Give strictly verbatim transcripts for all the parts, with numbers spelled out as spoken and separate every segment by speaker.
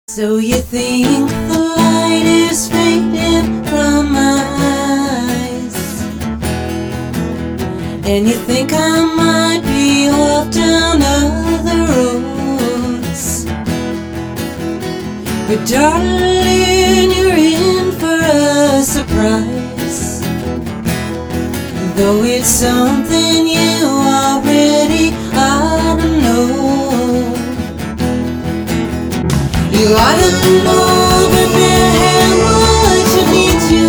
Speaker 1: So you think the light is fading from my eyes, and you think I might be off down other roads, but darling, you're in for a surprise, though it's something you already ought to know. You ought to know that how much I need you.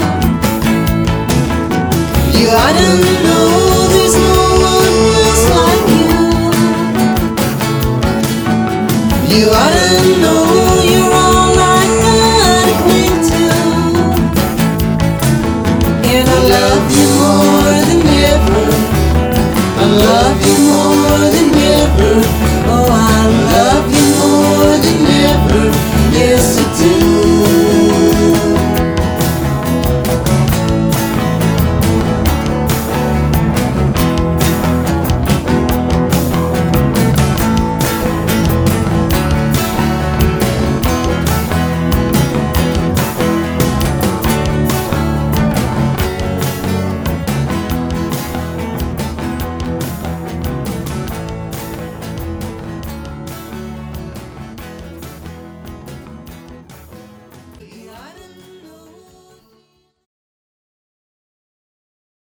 Speaker 1: You ought to know there's no one else like you. You ought to